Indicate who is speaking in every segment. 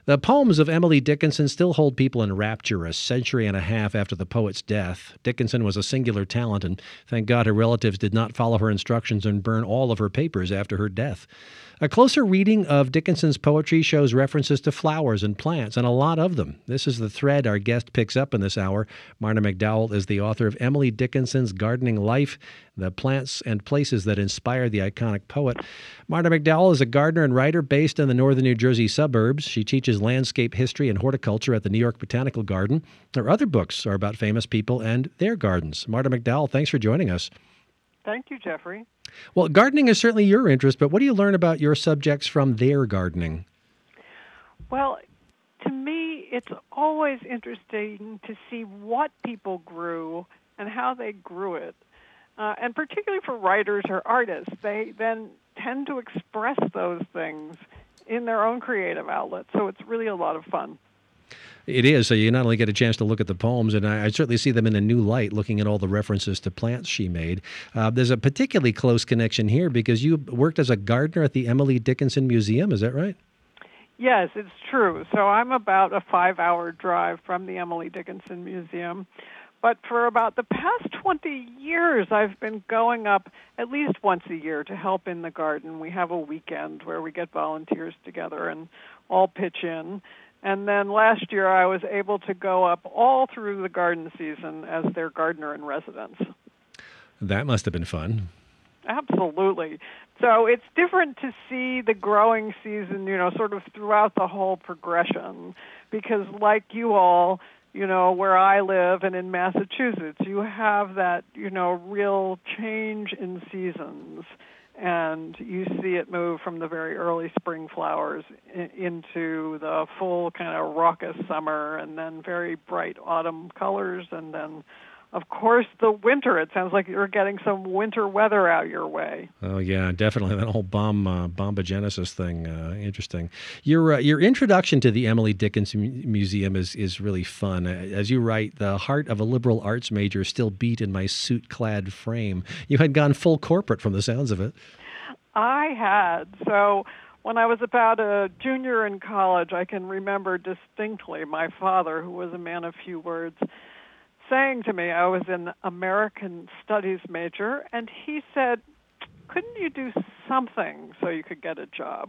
Speaker 1: The poems of Emily Dickinson still hold people in rapture a century and a half after the poet's death. Dickinson was a singular talent, and thank God her relatives did not follow her instructions and burn all of her papers after her death. A closer reading of Dickinson's poetry shows references to flowers and plants, and a lot of them. This is the thread our guest picks up in this hour. Marna McDowell is the author of Emily Dickinson's Gardening Life, the plants and places that inspired the iconic poet. Marna McDowell is a gardener and writer based in the northern New Jersey suburbs. She teaches landscape history and horticulture at the New York Botanical Garden. Her other books are about famous people and their gardens. Marna McDowell, thanks for joining us.
Speaker 2: Thank you, Jeffrey.
Speaker 1: Well, gardening is certainly your interest, but what do you learn about your subjects from their gardening?
Speaker 2: Well, to me, it's always interesting to see what people grew and how they grew it. And particularly for writers or artists, they then tend to express those things in their own creative outlet. So it's really a lot of fun.
Speaker 1: It is. So you not only get a chance to look at the poems, and I certainly see them in a new light, looking at all the references to plants she made. There's a particularly close connection here because you worked as a gardener at the Emily Dickinson Museum. Is that right?
Speaker 2: Yes, it's true. So I'm about a 5-hour drive from the Emily Dickinson Museum. But for about the past 20 years, I've been going up at least once a year to help in the garden. We have a weekend where we get volunteers together and all pitch in. And then last year, I was able to go up all through the garden season as their gardener in residence.
Speaker 1: That must have been fun.
Speaker 2: Absolutely. So it's different to see the growing season, sort of throughout the whole progression, because like you all, where I live and in Massachusetts, you have that, real change in seasons. And you see it move from the very early spring flowers into the full kind of raucous summer, and then very bright autumn colors, and then, of course, the winter. It sounds like you're getting some winter weather out your way.
Speaker 1: Oh, yeah, definitely. That whole bombogenesis thing, interesting. Your introduction to the Emily Dickinson Museum is really fun. As you write, the heart of a liberal arts major still beat in my suit-clad frame. You had gone full corporate from the sounds of it.
Speaker 2: I had. So when I was about a junior in college, I can remember distinctly my father, who was a man of few words, saying to me, I was an American Studies major, and he said, couldn't you do something so you could get a job?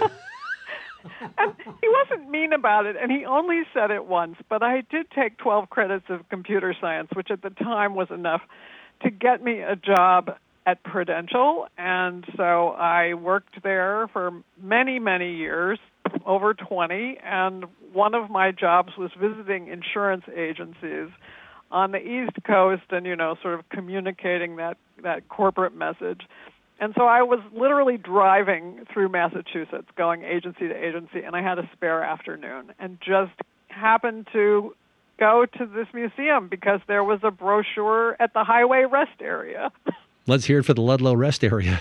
Speaker 2: And he wasn't mean about it, and he only said it once, but I did take 12 credits of computer science, which at the time was enough to get me a job at Prudential, and so I worked there for many, many years, over 20, and one of my jobs was visiting insurance agencies on the East Coast and, sort of communicating that corporate message. And so I was literally driving through Massachusetts, going agency to agency, and I had a spare afternoon and just happened to go to this museum because there was a brochure at the highway rest area.
Speaker 1: Let's hear it for the Ludlow Rest Area.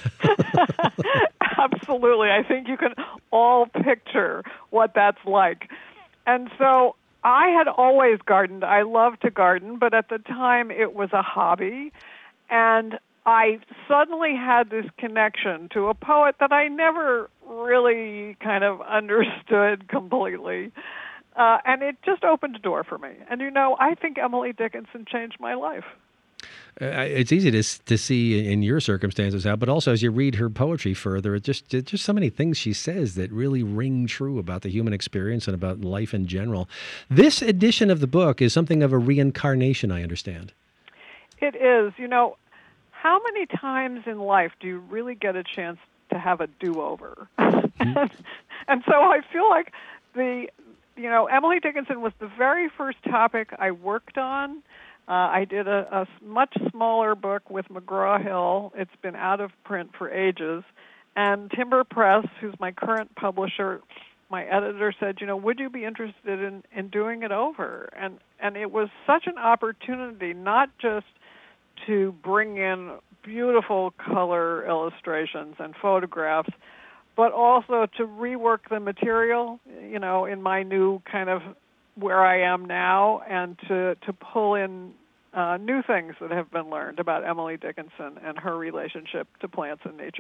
Speaker 2: Absolutely. I think you can all picture what that's like. And so I had always gardened. I loved to garden, but at the time it was a hobby. And I suddenly had this connection to a poet that I never really kind of understood completely. And it just opened a door for me. And, I think Emily Dickinson changed my life.
Speaker 1: It's easy to see in your circumstances how, but also as you read her poetry further, it's just so many things she says that really ring true about the human experience and about life in general. This edition of the book is something of a reincarnation, I understand.
Speaker 2: It is. How many times in life do you really get a chance to have a do-over? And so I feel like Emily Dickinson was the very first topic I worked on. I did a much smaller book with McGraw-Hill. It's been out of print for ages. And Timber Press, who's my current publisher, my editor said, would you be interested in doing it over? And it was such an opportunity not just to bring in beautiful color illustrations and photographs, but also to rework the material, in my new kind of where I am now, and to pull in new things that have been learned about Emily Dickinson and her relationship to plants and nature.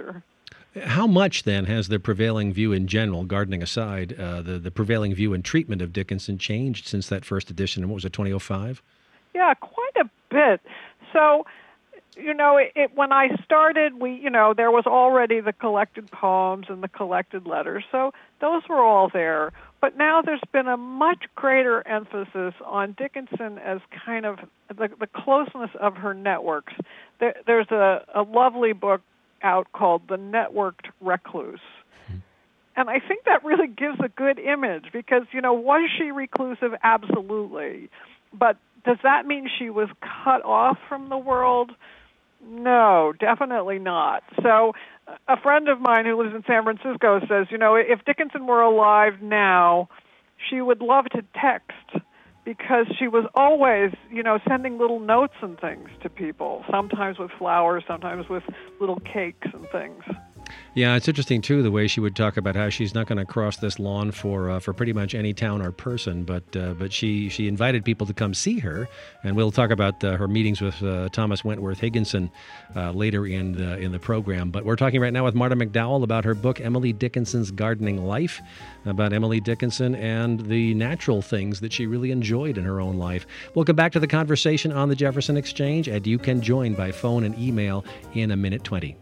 Speaker 1: How much, then, has the prevailing view in general, gardening aside, the prevailing view and treatment of Dickinson changed since that first edition? And what was it, 2005?
Speaker 2: Yeah, quite a bit. So, when I started, there was already the collected poems and the collected letters, so those were all there. But now there's been a much greater emphasis on Dickinson as kind of the closeness of her networks. There's a lovely book out called The Networked Recluse. And I think that really gives a good image because, was she reclusive? Absolutely. But does that mean she was cut off from the world? No, definitely not. So a friend of mine who lives in San Francisco says, if Dickinson were alive now, she would love to text because she was always, sending little notes and things to people, sometimes with flowers, sometimes with little cakes and things.
Speaker 1: Yeah, it's interesting, too, the way she would talk about how she's not going to cross this lawn for pretty much any town or person, but she invited people to come see her, and we'll talk about her meetings with Thomas Wentworth Higginson later in the program. But we're talking right now with Marta McDowell about her book, Emily Dickinson's Gardening Life, about Emily Dickinson and the natural things that she really enjoyed in her own life. We'll come back to the conversation on the Jefferson Exchange, and you can join by phone and email in a minute 20.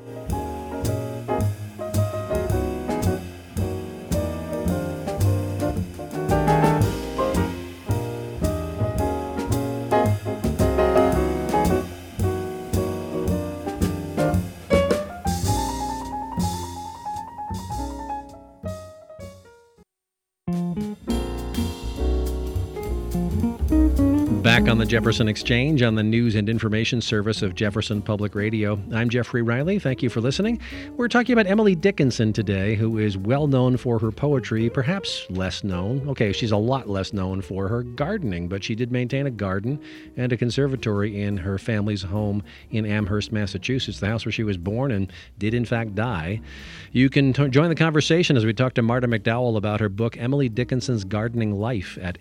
Speaker 1: Back on the Jefferson Exchange on the news and information service of Jefferson Public Radio. I'm Jeffrey Riley. Thank you for listening. We're talking about Emily Dickinson today, who is well known for her poetry, perhaps less known. Okay, she's a lot less known for her gardening, but she did maintain a garden and a conservatory in her family's home in Amherst, Massachusetts, the house where she was born and did in fact die. You can join the conversation as we talk to Marta McDowell about her book, Emily Dickinson's Gardening Life, at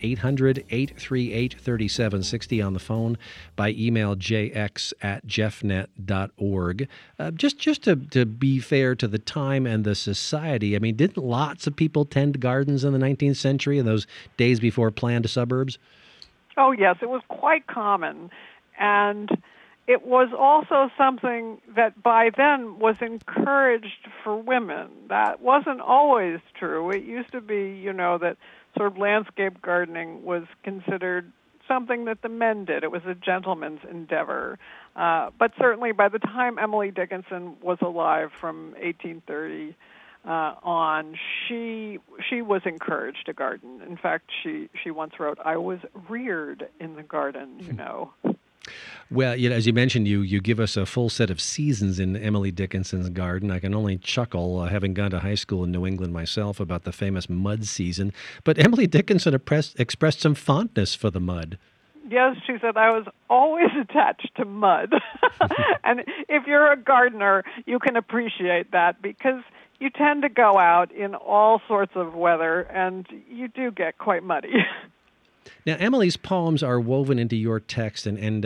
Speaker 1: 800-838-3760 on the phone, by email jx@jeffnet.org. Just to be fair to the time and the society, I mean, didn't lots of people tend gardens in the 19th century in those days before planned suburbs?
Speaker 2: Oh, yes, it was quite common. And it was also something that by then was encouraged for women. That wasn't always true. It used to be, that sort of landscape gardening was considered something that the men did. It was a gentleman's endeavor. But certainly by the time Emily Dickinson was alive from 1830 on, she was encouraged to garden. In fact, she once wrote, "I was reared in the garden,"
Speaker 1: Well, as you mentioned, you give us a full set of seasons in Emily Dickinson's garden. I can only chuckle, having gone to high school in New England myself, about the famous mud season. But Emily Dickinson expressed some fondness for the mud.
Speaker 2: Yes, she said, "I was always attached to mud." And if you're a gardener, you can appreciate that because you tend to go out in all sorts of weather and you do get quite muddy.
Speaker 1: Now, Emily's poems are woven into your text, and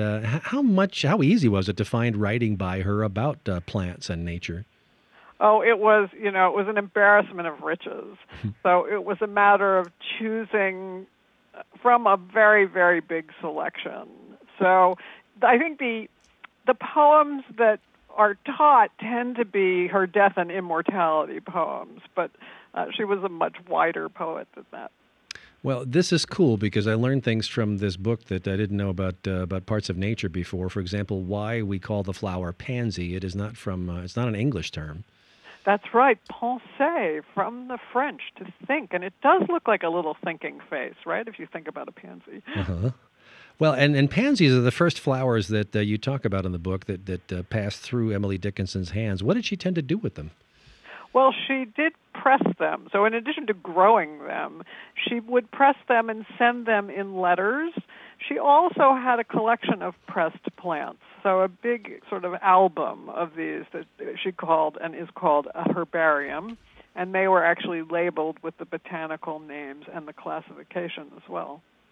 Speaker 1: how easy was it to find writing by her about plants and nature?
Speaker 2: Oh, it was an embarrassment of riches. So it was a matter of choosing from a very, very big selection. So I think the poems that are taught tend to be her death and immortality poems, but she was a much wider poet than that.
Speaker 1: Well, this is cool because I learned things from this book that I didn't know about parts of nature before. For example, why we call the flower pansy. It is not it's not an English term.
Speaker 2: That's right, penser, from the French, to think. And it does look like a little thinking face, right, if you think about a pansy.
Speaker 1: Uh-huh. Well, and pansies are the first flowers that you talk about in the book that passed through Emily Dickinson's hands. What did she tend to do with them?
Speaker 2: Well, she did press them. So in addition to growing them, she would press them and send them in letters. She also had a collection of pressed plants, so a big sort of album of these that she called and is called a herbarium, and they were actually labeled with the botanical names and the classification as well.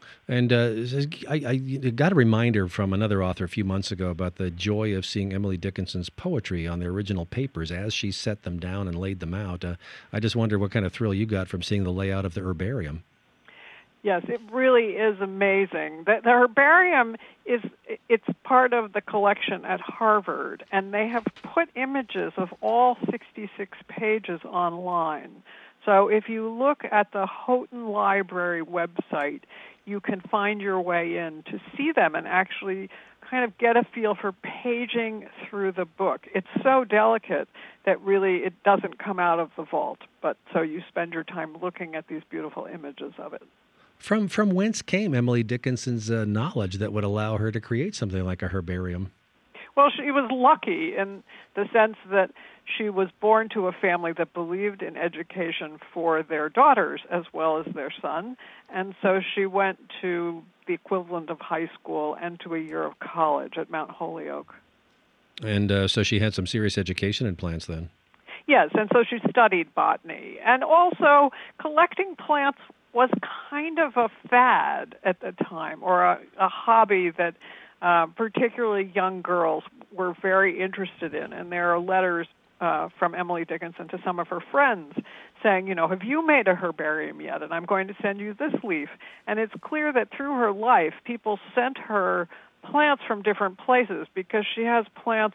Speaker 1: And I got a reminder from another author a few months ago about the joy of seeing Emily Dickinson's poetry on the original papers as she set them down and laid them out. I just wonder what kind of thrill you got from seeing the layout of the herbarium.
Speaker 2: Yes, it really is amazing. The herbarium it's part of the collection at Harvard, and they have put images of all 66 pages online. So if you look at the Houghton Library website, you can find your way in to see them and actually kind of get a feel for paging through the book. It's so delicate that really it doesn't come out of the vault, but so you spend your time looking at these beautiful images of it.
Speaker 1: From whence came Emily Dickinson's knowledge that would allow her to create something like a herbarium?
Speaker 2: Well, she was lucky in the sense that she was born to a family that believed in education for their daughters as well as their son, and so she went to the equivalent of high school and to a year of college at Mount Holyoke.
Speaker 1: And so she had some serious education in plants then?
Speaker 2: Yes, and so she studied botany. And also, collecting plants was kind of a fad at the time, or a hobby that particularly young girls were very interested in. And there are letters from Emily Dickinson to some of her friends saying, have you made a herbarium yet? And I'm going to send you this leaf. And it's clear that through her life, people sent her plants from different places because she has plants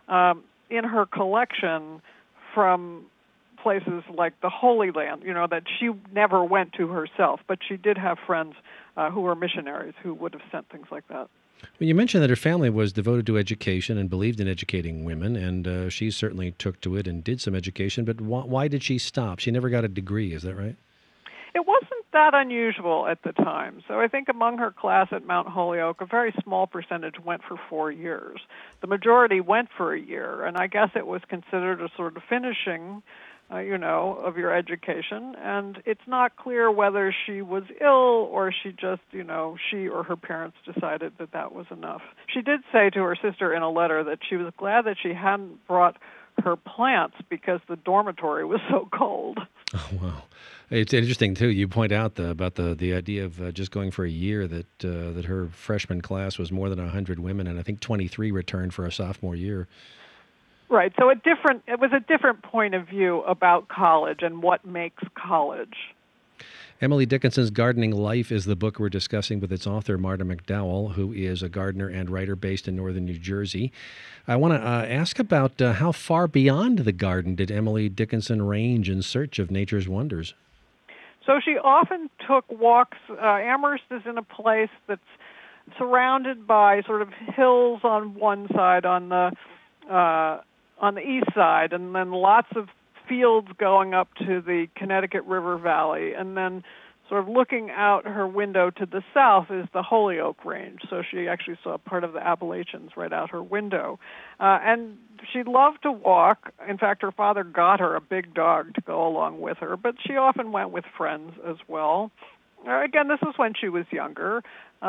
Speaker 2: in her collection from places like the Holy Land, that she never went to herself, but she did have friends who were missionaries who would have sent things like that.
Speaker 1: Well, you mentioned that her family was devoted to education and believed in educating women, and she certainly took to it and did some education, but why did she stop? She never got a degree, is that right?
Speaker 2: It wasn't that unusual at the time. So I think among her class at Mount Holyoke, a very small percentage went for 4 years. The majority went for a year, and I guess it was considered a sort of finishing of your education, and it's not clear whether she was ill or she just, she or her parents decided that was enough. She did say to her sister in a letter that she was glad that she hadn't brought her plants because the dormitory was so cold.
Speaker 1: Oh, wow. It's interesting, too. You point out about the idea of just going for a year, that her freshman class was more than 100 women, and I think 23 returned for a sophomore year.
Speaker 2: Right. So it was a different point of view about college and what makes college.
Speaker 1: Emily Dickinson's Gardening Life is the book we're discussing with its author, Marta McDowell, who is a gardener and writer based in northern New Jersey. I want to ask about how far beyond the garden did Emily Dickinson range in search of nature's wonders?
Speaker 2: So she often took walks. Amherst is in a place that's surrounded by sort of hills on one side, on the east side, and then lots of fields going up to the Connecticut River Valley, and then sort of looking out her window to the south is the Holyoke Range. So she actually saw part of the Appalachians right out her window. And she loved to walk. In fact, her father got her a big dog to go along with her, but she often went with friends as well. Again, this was when she was younger.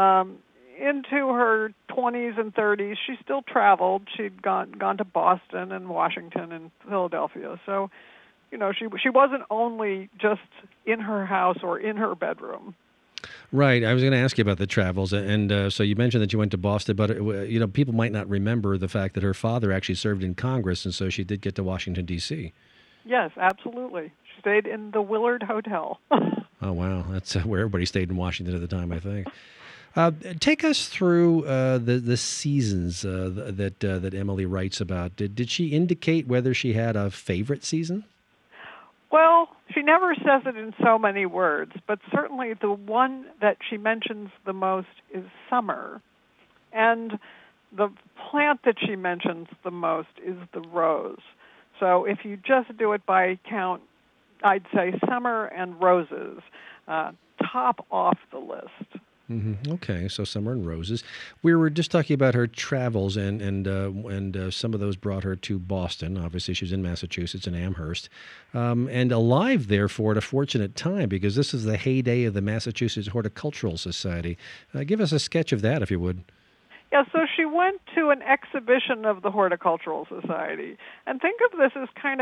Speaker 2: Into her 20s and 30s, she still traveled. She'd gone to Boston and Washington and Philadelphia. So, she wasn't only just in her house or in her bedroom.
Speaker 1: Right. I was going to ask you about the travels, and so you mentioned that you went to Boston, but people might not remember the fact that her father actually served in Congress, and so she did get to Washington, D.C.
Speaker 2: Yes, absolutely. She stayed in the Willard Hotel.
Speaker 1: Oh, wow. That's where everybody stayed in Washington at the time, I think. Take us through the seasons that Emily writes about. Did she indicate whether she had a favorite season?
Speaker 2: Well, she never says it in so many words, but certainly the one that she mentions the most is summer. And the plant that she mentions the most is the rose. So if you just do it by count, I'd say summer and roses top off the list.
Speaker 1: Mm-hmm. Okay, so summer and roses. We were just talking about her travels, and some of those brought her to Boston. Obviously, she was in Massachusetts in Amherst, and alive therefore at a fortunate time because this is the heyday of the Massachusetts Horticultural Society. Give us a sketch of that, if you would.
Speaker 2: Yeah, so she went to an exhibition of the Horticultural Society, and think of this as kind of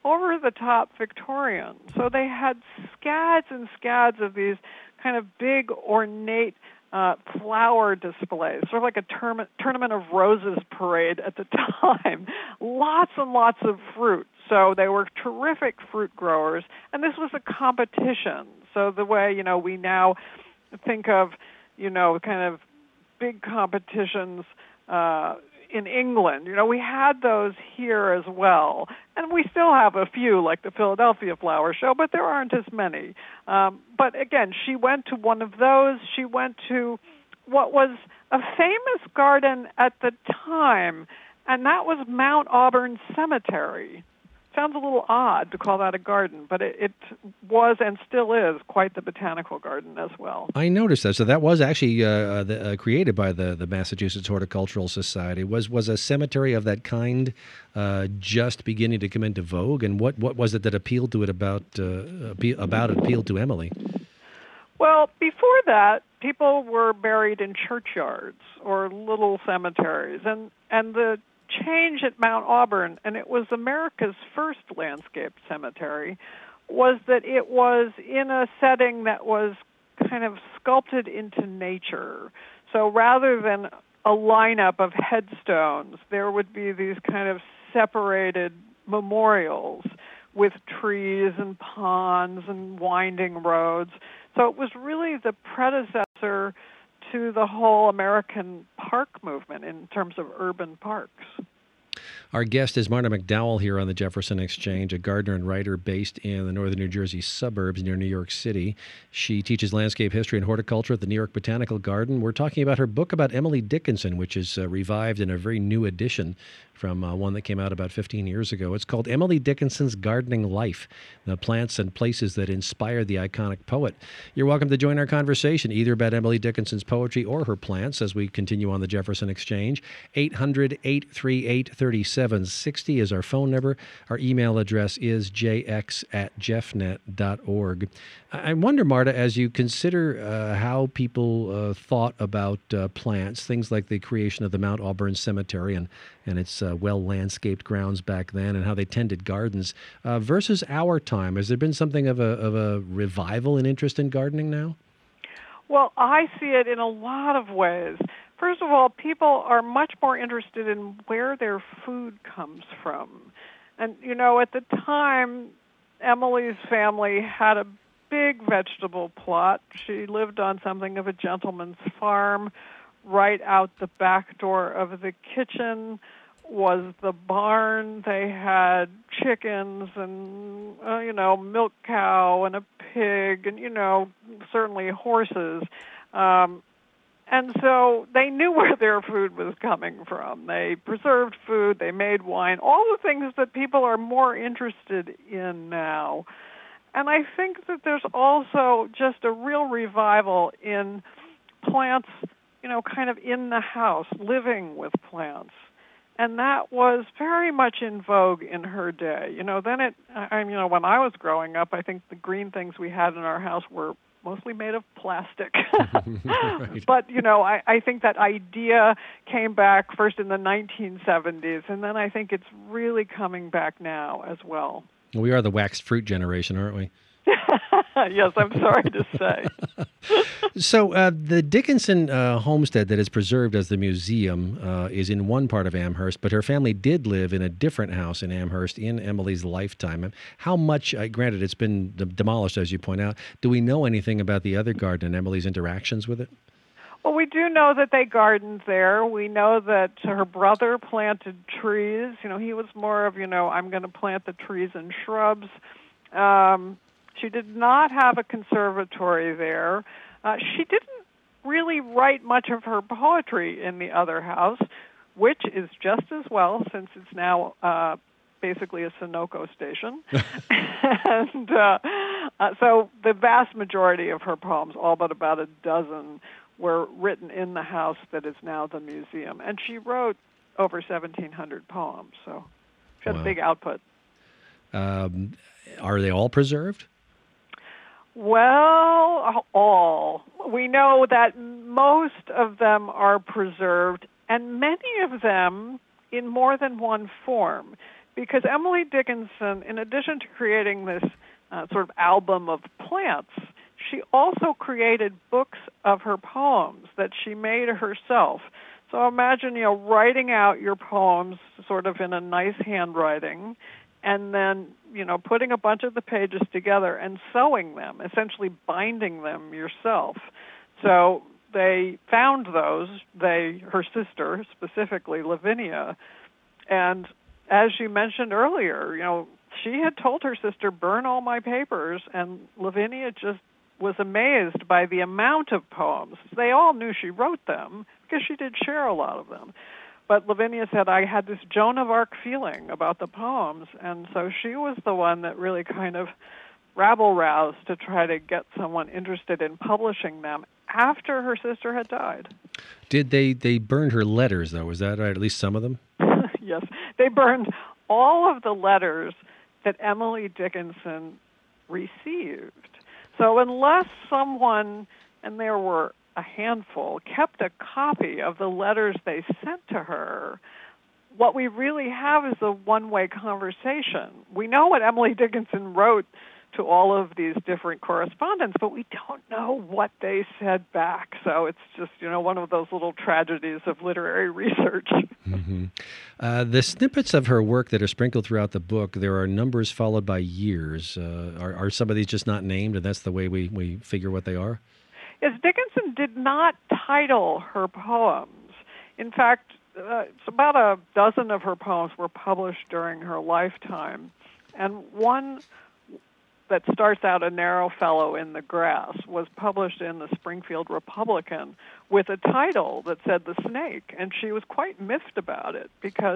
Speaker 2: over-the-top Victorian. So they had scads and scads of these kind of big, ornate flower displays, sort of like a tournament of roses parade at the time. Lots and lots of fruit. So they were terrific fruit growers, and this was a competition. So the way, we now think of, kind of big competitions in England. We had those here as well. And we still have a few, like the Philadelphia Flower Show, but there aren't as many. But again, she went to one of those. She went to what was a famous garden at the time, and that was Mount Auburn Cemetery. Sounds a little odd to call that a garden, but it was and still is quite the botanical garden as well.
Speaker 1: I noticed that. So that was actually created by the Massachusetts Horticultural Society. Was a cemetery of that kind just beginning to come into vogue? And what was it that appealed to it appealed to Emily?
Speaker 2: Well, before that, people were buried in churchyards or little cemeteries, and the change at Mount Auburn, and it was America's first landscape cemetery, was that it was in a setting that was kind of sculpted into nature. So rather than a lineup of headstones, there would be these kind of separated memorials with trees and ponds and winding roads. So it was really the predecessor to the whole American park movement in terms of urban parks.
Speaker 1: Our guest is Marta McDowell here on the Jefferson Exchange, a gardener and writer based in the northern New Jersey suburbs near New York City. She teaches landscape history and horticulture at the New York Botanical Garden. We're talking about her book about Emily Dickinson, which is revived in a very new edition from one that came out about 15 years ago. It's called Emily Dickinson's Gardening Life, the plants and places that inspired the iconic poet. You're welcome to join our conversation, either about Emily Dickinson's poetry or her plants, as we continue on the Jefferson Exchange. 800-838-3760 is our phone number. Our email address is jx@jeffnet.org. I wonder, Marta, as you consider how people thought about plants, things like the creation of the Mount Auburn Cemetery and its well-landscaped grounds back then, and how they tended gardens, versus our time, has there been something of a revival in interest in gardening now?
Speaker 2: Well, I see it in a lot of ways. First of all, people are much more interested in where their food comes from. And, at the time, Emily's family had a big vegetable plot. She lived on something of a gentleman's farm. Right out the back door of the kitchen was the barn. They had chickens and, milk cow and a pig and, certainly horses. And so they knew where their food was coming from. They preserved food, they made wine, all the things that people are more interested in now. And I think that there's also just a real revival in plants, kind of in the house, living with plants. And that was very much in vogue in her day. When I was growing up, I think the green things we had in our house were mostly made of plastic. Right. But, I think that idea came back first in the 1970s, and then I think it's really coming back now as well.
Speaker 1: We are the waxed fruit generation, aren't we?
Speaker 2: Yes, I'm sorry to say.
Speaker 1: So the Dickinson homestead that is preserved as the museum is in one part of Amherst, but her family did live in a different house in Amherst in Emily's lifetime. How much, granted it's been demolished, as you point out, do we know anything about the other garden and Emily's interactions with it?
Speaker 2: Well, we do know that they gardened there. We know that her brother planted trees. He was more of, I'm going to plant the trees and shrubs. She did not have a conservatory there. She didn't really write much of her poetry in the other house, which is just as well since it's now basically a Sunoco station. And so the vast majority of her poems, all but about a dozen, were written in the house that is now the museum. And she wrote over 1,700 poems, so she had a big output.
Speaker 1: Are they all preserved?
Speaker 2: Well, all. We know that most of them are preserved, and many of them in more than one form. because Emily Dickinson, in addition to creating this sort of album of plants, she also created books of her poems that she made herself. So imagine, writing out your poems sort of in a nice handwriting, and then, putting a bunch of the pages together and sewing them, essentially binding them yourself. So they found those, her sister, specifically Lavinia, and as you mentioned earlier, she had told her sister, burn all my papers, and Lavinia just was amazed by the amount of poems. They all knew she wrote them because she did share a lot of them. But Lavinia said, I had this Joan of Arc feeling about the poems, and so she was the one that really kind of rabble-roused to try to get someone interested in publishing them after her sister had died.
Speaker 1: Did they burned her letters, though? Was that right? At least some of them?
Speaker 2: Yes. They burned all of the letters that Emily Dickinson received. So unless someone, and there were a handful, kept a copy of the letters they sent to her, what we really have is a one-way conversation. We know what Emily Dickinson wrote to all of these different correspondents, but we don't know what they said back. So it's just, one of those little tragedies of literary research.
Speaker 1: Mm-hmm. The snippets of her work that are sprinkled throughout the book, there are numbers followed by years. Are some of these just not named, and that's the way we figure what they are?
Speaker 2: Yes, Dickinson did not title her poems. In fact, it's about a dozen of her poems were published during her lifetime, and one that starts out, A Narrow Fellow in the Grass, was published in the Springfield Republican with a title that said The Snake, and she was quite miffed about it because,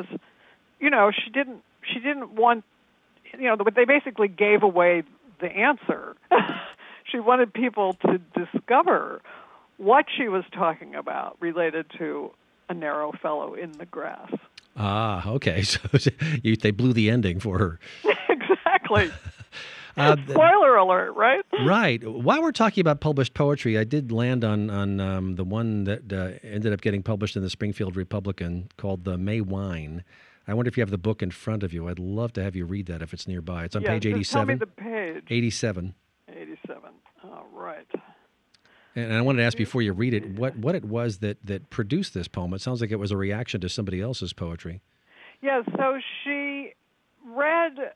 Speaker 2: she didn't want, they basically gave away the answer. She wanted people to discover what she was talking about related to A Narrow Fellow in the Grass.
Speaker 1: Ah, okay. So they blew the ending for her.
Speaker 2: Exactly. Spoiler alert, right?
Speaker 1: Right. While we're talking about published poetry, I did land on the one that ended up getting published in the Springfield Republican called The May Wine. I wonder if you have the book in front of you. I'd love to have you read that if it's nearby. It's on page 87.
Speaker 2: Tell me the page.
Speaker 1: 87.
Speaker 2: 87. All right.
Speaker 1: And I wanted to ask before you read it, what it was that produced this poem. It sounds like it was a reaction to somebody else's poetry.
Speaker 2: Yeah, so she read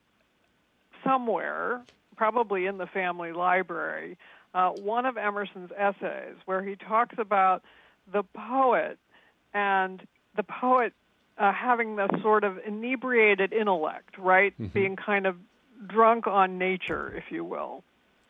Speaker 2: somewhere, probably in the family library, one of Emerson's essays where he talks about the poet and the poet having the sort of inebriated intellect, right? Mm-hmm. Being kind of drunk on nature, if you will.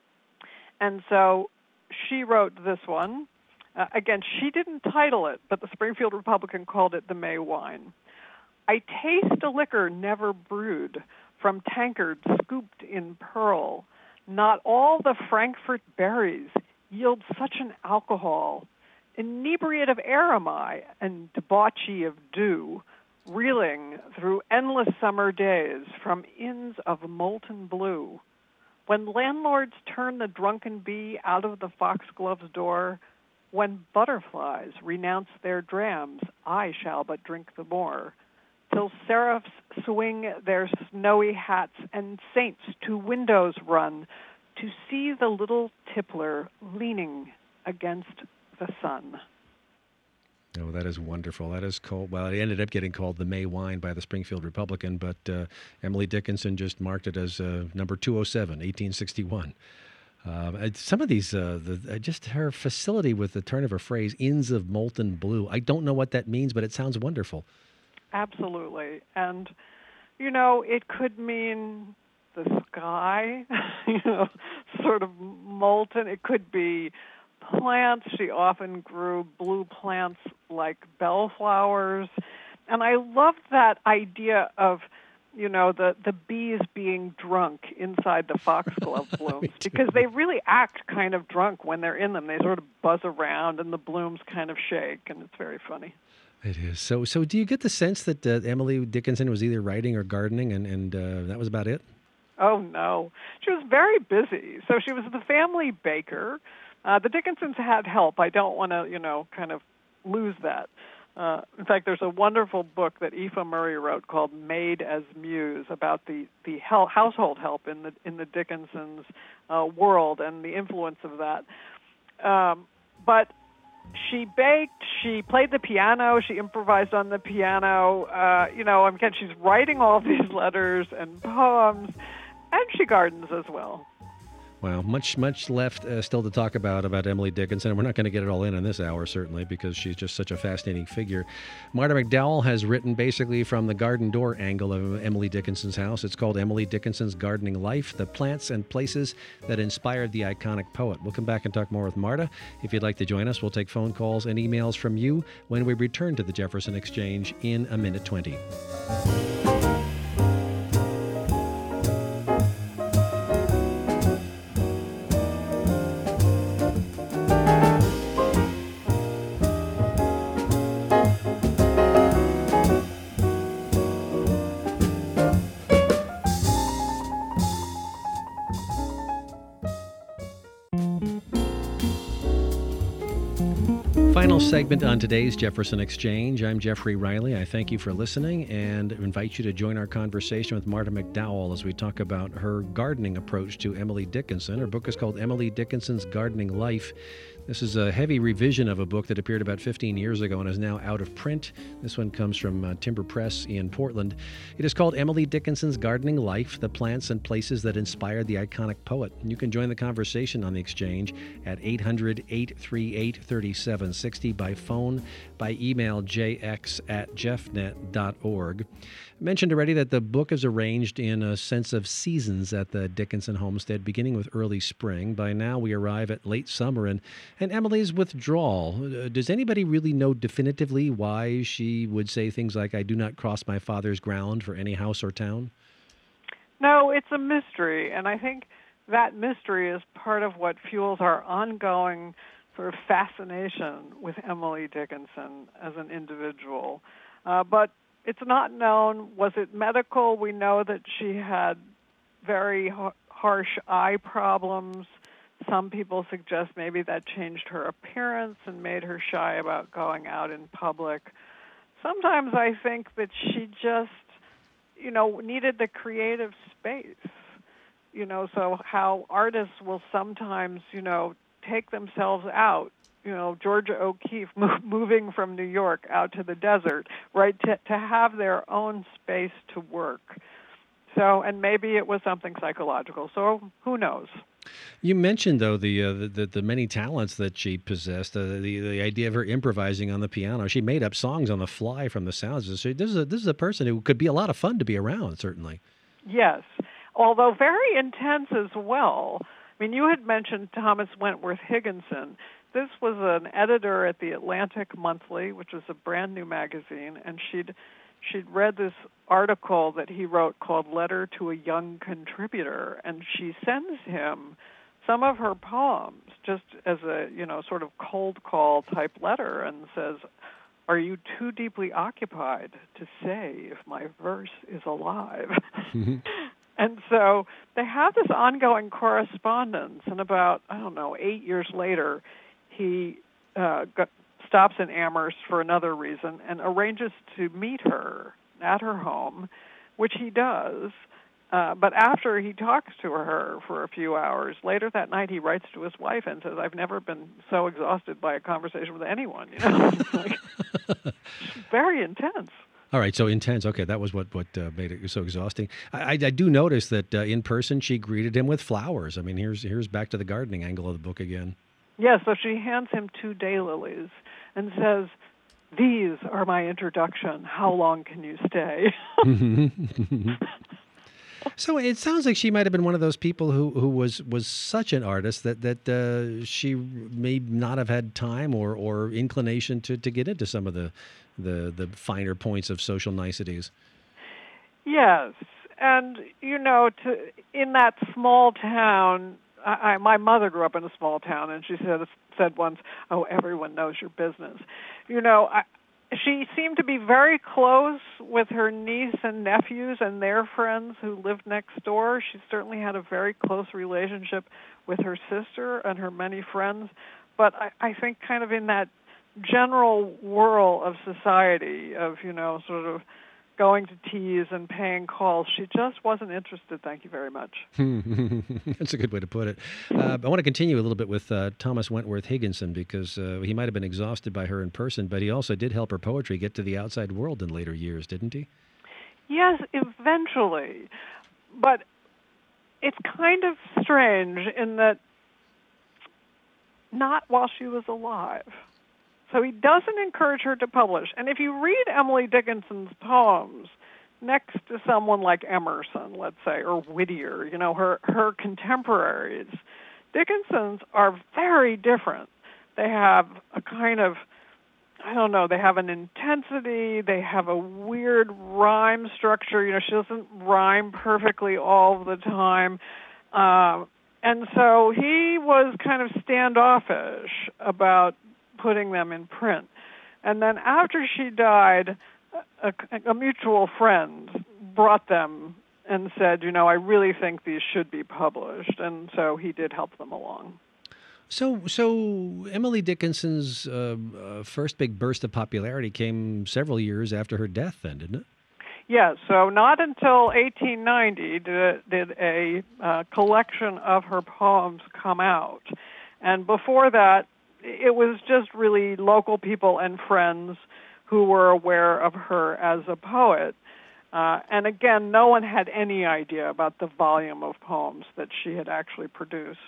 Speaker 2: And so she wrote this one. Again, she didn't title it, but the Springfield Republican called it The May Wine. I taste a liquor never brewed, from tankards scooped in pearl. Not all the Frankfurt berries yield such an alcohol. Inebriate of air am I, and debauchee of dew, reeling through endless summer days from inns of molten blue. When landlords turn the drunken bee out of the foxglove's door, when butterflies renounce their drams, I shall but drink the more. Till seraphs swing their snowy hats and saints to windows run to see the little tippler leaning against the sun.
Speaker 1: Oh, that is wonderful. That is called, well, it ended up getting called The May Wine by the Springfield Republican, but Emily Dickinson just marked it as number 207, 1861. Some of these, just her facility with the turn of her phrase, inns of molten blue. I don't know what that means, but it sounds wonderful.
Speaker 2: Absolutely. And, it could mean the sky, sort of molten. It could be plants. She often grew blue plants like bellflowers. And I loved that idea of, the bees being drunk inside the foxglove blooms because they really act kind of drunk when they're in them. They sort of buzz around and the blooms kind of shake, and it's very funny.
Speaker 1: It is. So do you get the sense that Emily Dickinson was either writing or gardening, and that was about it?
Speaker 2: Oh, no. She was very busy. So she was the family baker. The Dickinsons had help. I don't want to, kind of lose that. In fact, there's a wonderful book that Aoife Murray wrote called "Maid as Muse" about the household help in the Dickinson's world and the influence of that. But she baked, she played the piano, she improvised on the piano. Again, she's writing all these letters and poems, and she gardens as well.
Speaker 1: Wow, much left still to talk about Emily Dickinson. We're not going to get it all in this hour, certainly, because she's just such a fascinating figure. Marta McDowell has written basically from the garden door angle of Emily Dickinson's house. It's called Emily Dickinson's Gardening Life, The Plants and Places That Inspired the Iconic Poet. We'll come back and talk more with Marta. If you'd like to join us, we'll take phone calls and emails from you when we return to the Jefferson Exchange in a minute 20. Final segment on today's Jefferson Exchange. I'm Jeffrey Riley. I thank you for listening and invite you to join our conversation with Marta McDowell as we talk about her gardening approach to Emily Dickinson. Her book is called Emily Dickinson's Gardening Life. This is a heavy revision of a book that appeared about 15 years ago and is now out of print. This one comes from Timber Press in Portland. It is called Emily Dickinson's Gardening Life, The Plants and Places That Inspired the Iconic Poet. You can join the conversation on the Exchange at 800-838-3760 by phone, by email jx@jeffnet.org. I mentioned already that the book is arranged in a sense of seasons at the Dickinson homestead, beginning with early spring. By now we arrive at late summer and Emily's withdrawal. Does anybody really know definitively why she would say things like, "I do not cross my father's ground for any house or town"?
Speaker 2: No, it's a mystery, and I think that mystery is part of what fuels our ongoing sort of fascination with Emily Dickinson as an individual. But it's not known. Was it medical? We know that she had very harsh eye problems. Some people suggest maybe that changed her appearance and made her shy about going out in public. Sometimes I think that she just, needed the creative space. So how artists will sometimes, take themselves out. Georgia O'Keeffe moving from New York out to the desert, right, to have their own space to work. So, and maybe it was something psychological. So who knows?
Speaker 1: You mentioned, though, the many talents that she possessed. The idea of her improvising on the piano. She made up songs on the fly from the sounds. So this is a person who could be a lot of fun to be around, certainly.
Speaker 2: Yes, although very intense as well. I mean, you had mentioned Thomas Wentworth Higginson. This was an editor at the Atlantic Monthly, which was a brand new magazine, and she'd read this article that he wrote called Letter to a Young Contributor, and she sends him some of her poems just as a, sort of cold call type letter and says, "Are you too deeply occupied to say if my verse is alive?" Mm-hmm. And so they have this ongoing correspondence, and about, 8 years later, he stops in Amherst for another reason and arranges to meet her at her home, which he does. But after he talks to her for a few hours, later that night he writes to his wife and says, "I've never been so exhausted by a conversation with anyone." It's like, very intense.
Speaker 1: All right, so intense. Okay, that was what made it so exhausting. I do notice that in person she greeted him with flowers. I mean, here's back to the gardening angle of the book again.
Speaker 2: Yes, so she hands him 2 daylilies and says, "These are my introduction. How long can you stay?"
Speaker 1: So it sounds like she might have been one of those people who was such an artist that she may not have had time or inclination to get into some of the finer points of social niceties.
Speaker 2: Yes, and in that small town. My mother grew up in a small town, and she said once, "Oh, everyone knows your business." She seemed to be very close with her niece and nephews and their friends who lived next door. She certainly had a very close relationship with her sister and her many friends. But I think kind of in that general whirl of society, of, sort of going to teas and paying calls. She just wasn't interested. Thank you very much.
Speaker 1: That's a good way to put it. I want to continue a little bit with Thomas Wentworth Higginson, because he might have been exhausted by her in person, but he also did help her poetry get to the outside world in later years, didn't he?
Speaker 2: Yes, eventually. But it's kind of strange in that not while she was alive. So he doesn't encourage her to publish. And if you read Emily Dickinson's poems next to someone like Emerson, let's say, or Whittier, her contemporaries, Dickinson's are very different. They have a kind of, they have an intensity, they have a weird rhyme structure. She doesn't rhyme perfectly all the time. And so he was kind of standoffish about putting them in print. And then after she died, a mutual friend brought them and said, I really think these should be published. And so he did help them along.
Speaker 1: So Emily Dickinson's first big burst of popularity came several years after her death then, didn't it?
Speaker 2: Yes, so not until 1890 did a collection of her poems come out. And before that, it was just really local people and friends who were aware of her as a poet. And again, no one had any idea about the volume of poems that she had actually produced.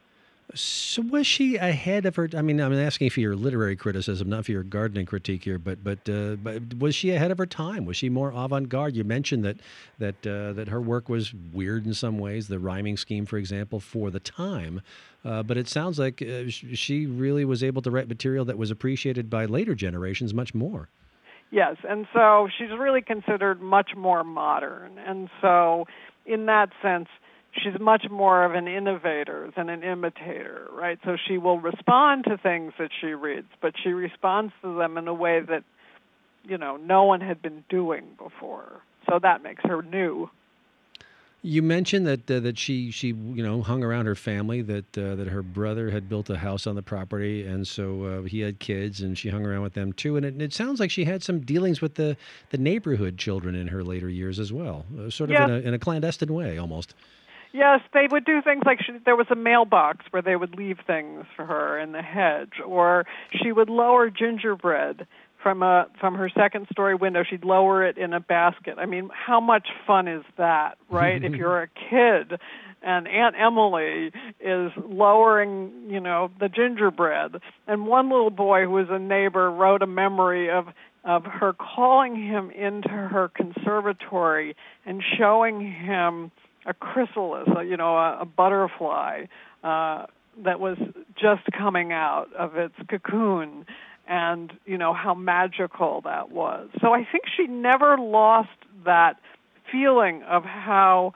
Speaker 1: So was she ahead of her? I mean, I'm asking for your literary criticism, not for your gardening critique here. But was she ahead of her time? Was she more avant-garde? You mentioned that her work was weird in some ways, the rhyming scheme, for example, for the time. But it sounds like she really was able to write material that was appreciated by later generations much more.
Speaker 2: Yes, and so she's really considered much more modern. And so in that sense, she's much more of an innovator than an imitator, right? So she will respond to things that she reads, but she responds to them in a way that, no one had been doing before. So that makes her new.
Speaker 1: You mentioned that she hung around her family, that her brother had built a house on the property, and so he had kids, and she hung around with them too. And it sounds like she had some dealings with the neighborhood children in her later years as well, sort of
Speaker 2: yes.
Speaker 1: in a clandestine way almost.
Speaker 2: Yes, they would do things like there was a mailbox where they would leave things for her in the hedge, or she would lower gingerbread from her second-story window. She'd lower it in a basket. I mean, how much fun is that, right? If you're a kid and Aunt Emily is lowering, the gingerbread, and one little boy who was a neighbor wrote a memory of her calling him into her conservatory and showing him a chrysalis, a butterfly that was just coming out of its cocoon, and how magical that was. So I think she never lost that feeling of how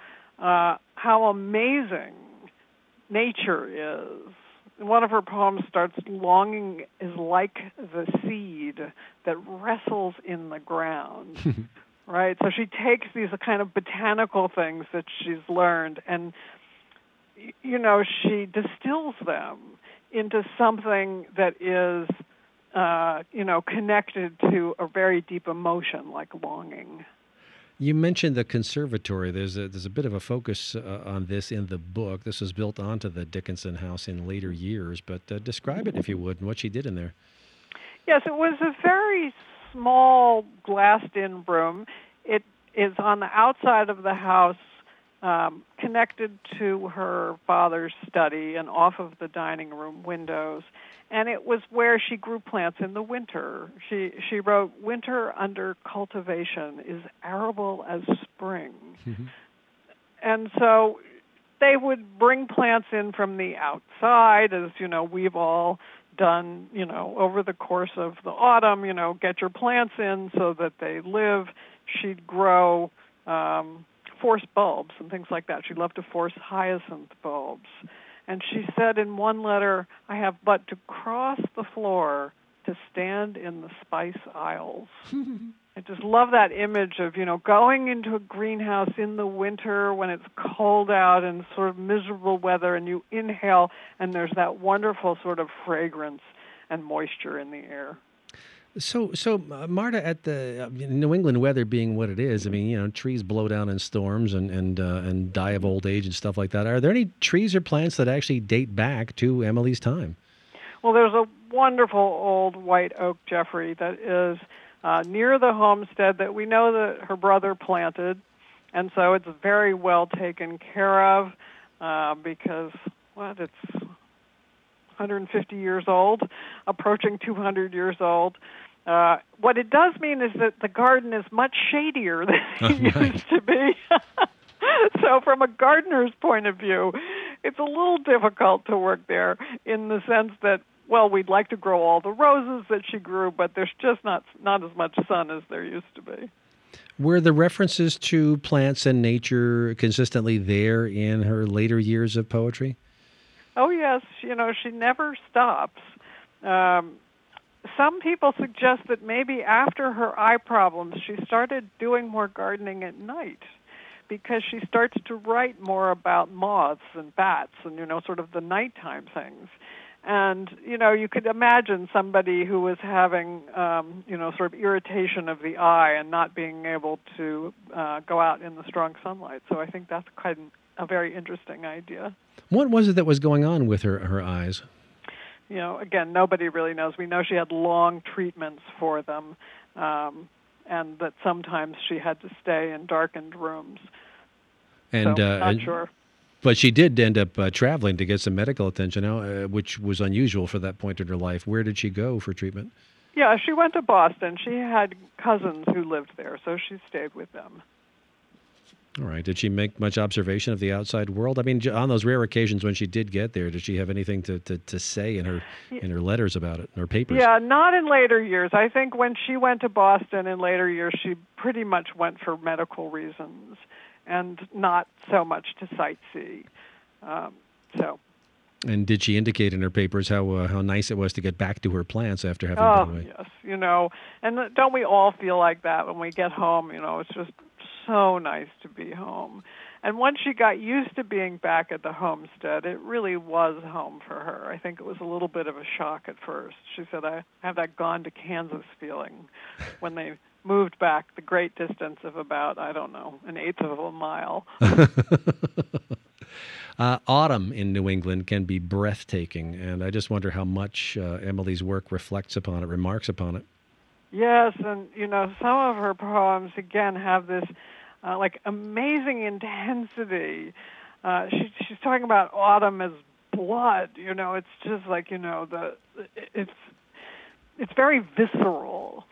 Speaker 2: amazing nature is. One of her poems starts, "Longing is like the seed that wrestles in the ground." Right? So she takes these kind of botanical things that she's learned and, she distills them into something that is, connected to a very deep emotion like longing.
Speaker 1: You mentioned the conservatory. There's a bit of a focus on this in the book. This was built onto the Dickinson house in later years, but describe it, if you would, and what she did in there.
Speaker 2: Yes, it was a very small glassed-in room. It is on the outside of the house, connected to her father's study and off of the dining room windows. And it was where she grew plants in the winter. She wrote, "Winter under cultivation is arable as spring." Mm-hmm. And so they would bring plants in from the outside, as, we've all done, over the course of the autumn, get your plants in so that they live. She'd grow force bulbs and things like that. She loved to force hyacinth bulbs. And she said in one letter, "I have but to cross the floor to stand in the spice aisles." I just love that image of, going into a greenhouse in the winter when it's cold out and sort of miserable weather, and you inhale, and there's that wonderful sort of fragrance. and moisture in the air.
Speaker 1: So, Marta, at the New England weather being what it is, I mean, trees blow down in storms and die of old age and stuff like that. Are there any trees or plants that actually date back to Emily's time?
Speaker 2: Well, there's a wonderful old white oak, Jeffrey, that is near the homestead that we know that her brother planted, and so it's very well taken care of because it's 150 years old, approaching 200 years old. What it does mean is that the garden is much shadier than it used to be. So from a gardener's point of view, it's a little difficult to work there in the sense that, well, we'd like to grow all the roses that she grew, but there's just not as much sun as there used to be.
Speaker 1: Were the references to plants and nature consistently there in her later years of poetry?
Speaker 2: Oh, yes. She never stops. Some people suggest that maybe after her eye problems, she started doing more gardening at night because she starts to write more about moths and bats and, sort of the nighttime things. And, you could imagine somebody who was having, sort of irritation of the eye and not being able to go out in the strong sunlight. So I think that's quite a very interesting idea.
Speaker 1: What was it that was going on with her eyes?
Speaker 2: Again, nobody really knows. We know she had long treatments for them, and that sometimes she had to stay in darkened rooms.
Speaker 1: And
Speaker 2: not sure.
Speaker 1: But she did end up traveling to get some medical attention, which was unusual for that point in her life. Where did she go for treatment?
Speaker 2: Yeah, she went to Boston. She had cousins who lived there, so she stayed with them.
Speaker 1: All right. Did she make much observation of the outside world? I mean, on those rare occasions when she did get there, did she have anything to say in her letters about it, in her papers?
Speaker 2: Yeah, not in later years. I think when she went to Boston in later years, she pretty much went for medical reasons and not so much to sightsee.
Speaker 1: And did she indicate in her papers how nice it was to get back to her plants after having been away?
Speaker 2: Yes, and don't we all feel like that when we get home? It's just so nice to be home. And once she got used to being back at the homestead, it really was home for her. I think it was a little bit of a shock at first. She said, I have that gone to Kansas feeling when they moved back the great distance of about, an eighth of a mile.
Speaker 1: Autumn in New England can be breathtaking, and I just wonder how much Emily's work reflects upon it, remarks upon it.
Speaker 2: Yes, and, some of her poems, again, have this, amazing intensity. She's talking about autumn as blood, it's just like, it's very visceral.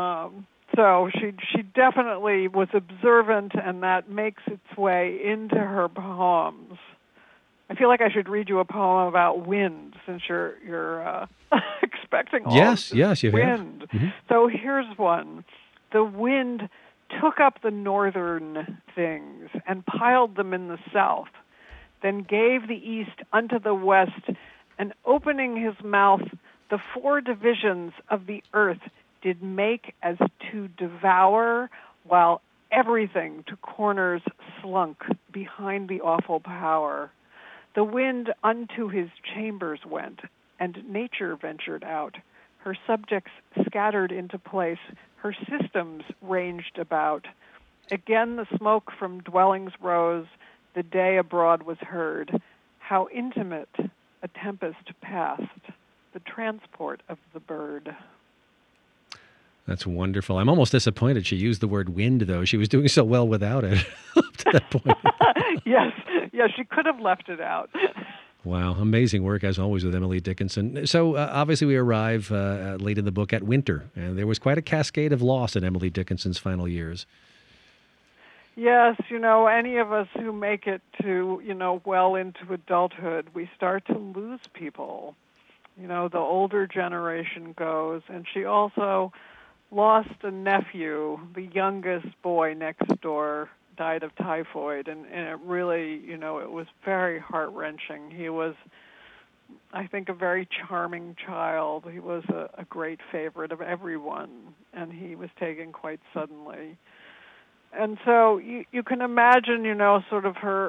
Speaker 2: So she definitely was observant, and that makes its way into her poems. I feel like I should read you a poem about wind, since you're expecting all
Speaker 1: yes, you
Speaker 2: wind.
Speaker 1: Have. Mm-hmm.
Speaker 2: So here's one. The wind took up the northern things and piled them in the south, then gave the east unto the west, and opening his mouth, the four divisions of the earth did make as to devour, while everything to corners slunk behind the awful power. The wind unto his chambers went, and nature ventured out. Her subjects scattered into place, her systems ranged about. Again the smoke from dwellings rose, the day abroad was heard. How intimate a tempest passed, the transport of the bird.
Speaker 1: That's wonderful. I'm almost disappointed she used the word wind, though. She was doing so well without it up to that point.
Speaker 2: Yes, she could have left it out.
Speaker 1: Wow, amazing work, as always, with Emily Dickinson. So, obviously, we arrive late in the book at winter, and there was quite a cascade of loss in Emily Dickinson's final years.
Speaker 2: Yes, any of us who make it to, well into adulthood, we start to lose people. The older generation goes, and she also lost a nephew. The youngest boy next door died of typhoid, and it really, it was very heart-wrenching. He was, I think, a very charming child. He was a great favorite of everyone, and he was taken quite suddenly. And so you can imagine, sort of her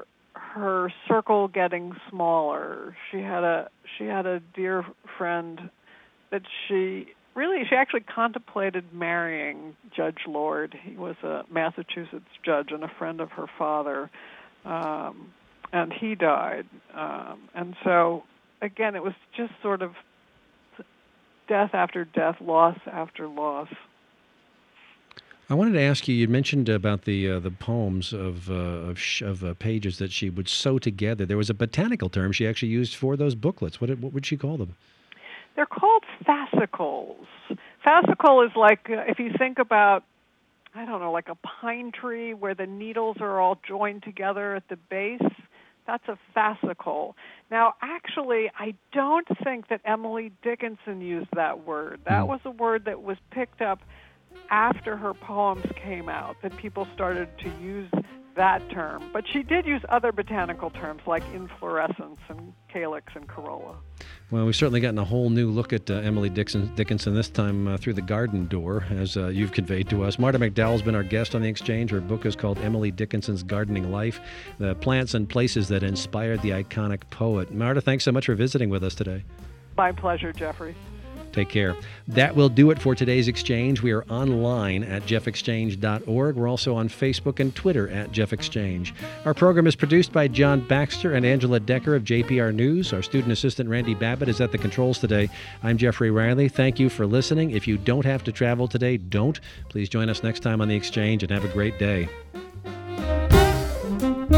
Speaker 2: circle getting smaller. She had a dear friend that she actually contemplated marrying Judge Lord. He was a Massachusetts judge and a friend of her father, and he died. And so, again, it was just sort of death after death, loss after loss.
Speaker 1: I wanted to ask you. You mentioned about the poems of pages that she would sew together. There was a botanical term she actually used for those booklets. What would she call them?
Speaker 2: They're called fascicles. Fascicle is like, if you think about, I don't know, like a pine tree where the needles are all joined together at the base. That's a fascicle. Now, actually, I don't think that Emily Dickinson used that word. That was a word that was picked up after her poems came out, that people started to use that term. But she did use other botanical terms like inflorescence and calyx and corolla.
Speaker 1: Well, we've certainly gotten a whole new look at Emily Dickinson, this time through the garden door, as you've conveyed to us. Marta McDowell's been our guest on The Exchange. Her book is called Emily Dickinson's Gardening Life, The Plants and Places That Inspired the Iconic Poet. Marta, thanks so much for visiting with us today.
Speaker 2: My pleasure, Jeffrey.
Speaker 1: Take care. That will do it for today's Exchange. We are online at jeffexchange.org. We're also on Facebook and Twitter at Jeff Exchange. Our program is produced by John Baxter and Angela Decker of JPR News. Our student assistant Randy Babbitt is at the controls today. I'm Jeffrey Riley. Thank you for listening. If you don't have to travel today, don't. Please join us next time on The Exchange and have a great day.